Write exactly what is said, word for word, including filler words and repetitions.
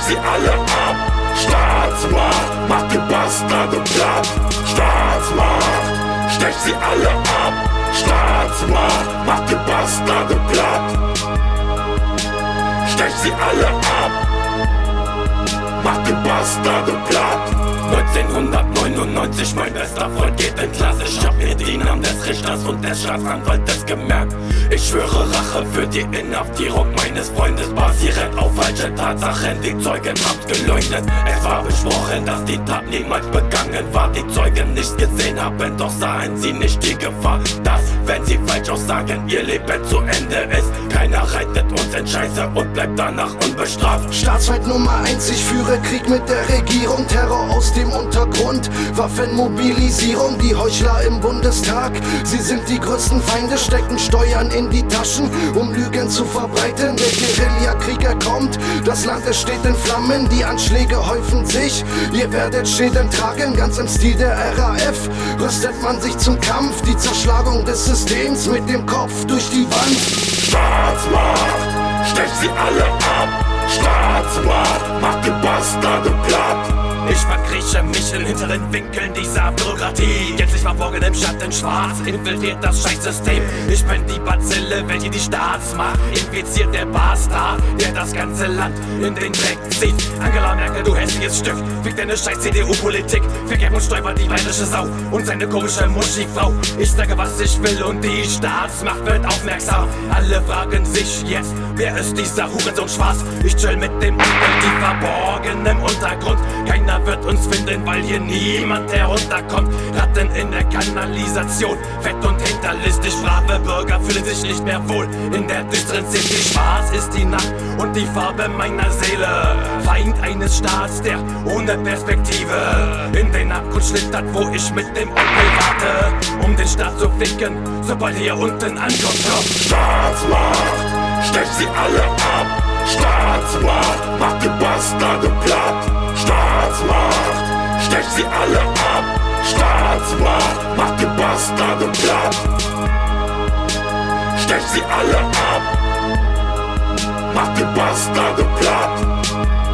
sie alle ab. Staatsmacht, macht die Bastarde platt. Staatsmacht, stecht sie alle ab. Staatsmacht, macht die Bastarde platt. Stecht sie alle ab, macht die Bastarde platt. neunzehnhundertneunundneunzig, mein bester Freund geht in Klasse. Ich hab mir die Namen des Richters und des Staatsanwaltes gemerkt. Ich schwöre Rache für die Inhaftierung meines Freundes. Basierend auf falsche Tatsachen, die Zeugen haben's geleugnet. Es war besprochen, dass die Tat niemals begangen war. Die Zeugen nicht gesehen haben, doch sahen sie nicht die Gefahr, dass, wenn sie falsch aussagen, ihr Leben zu Ende ist. Keiner reitet uns in Scheiße und bleibt danach unbestraft. Staatsfeind Nummer eins, ich führe Krieg mit der Regierung. Terror aus dem Untergrund, Waffenmobilisierung, die Heuchler im Bundestag. Sie sind die größten Feinde, stecken Steuern in die Taschen, um Lügen zu verbreiten. Der Guerillakrieg kommt, das Land es steht in Flammen, die Anschläge häufen sich. Ihr werdet Schäden tragen, ganz im Stil der R A F. Rüstet man sich zum Kampf, die Zerschlagung des Systems mit dem Kopf durch die Wand. Staatsmacht, stecht sie alle ab. Staatsmacht, macht die Bastarde platt. Ich verkrieche mich in hinteren Winkeln dieser Bürokratie. Gänzlich verborgen im Schatten schwarz, infiltriert das Scheißsystem. Ich bin die Bazille, welche die Staatsmacht infiziert. Der Bastard, der das ganze Land in den Dreck zieht. Angela Merkel, du hässliches Stück, fick deine scheiß C D U-Politik. Vergeb und Stoiber, die bayerische Sau und seine komische Muschifrau. Ich sage, was ich will und die Staatsmacht wird aufmerksam. Alle fragen sich jetzt, wer ist dieser Hurensohn schwarz? Ich chill mit dem Umwelt, die verborgen im Untergrund. Keiner wird uns finden, weil hier niemand herunterkommt. Ratten in der Kanalisation, fett und hinterlistig. Brave Bürger fühlen sich nicht mehr wohl in der düsteren City. Schwarz ist die Nacht und die Farbe meiner Seele. Feind eines Staats, der ohne Perspektive in den Abgrund schlittert, wo ich mit dem Onkel warte, um den Staat zu ficken, sobald hier unten ankommt. Staatsmacht, stecht sie alle ab. Staatsmacht, macht die Bastarde platt. Staatsmacht, stecht sie alle ab. Staatsmacht, macht die Bastarde platt. Stecht sie alle ab, macht die Bastarde platt.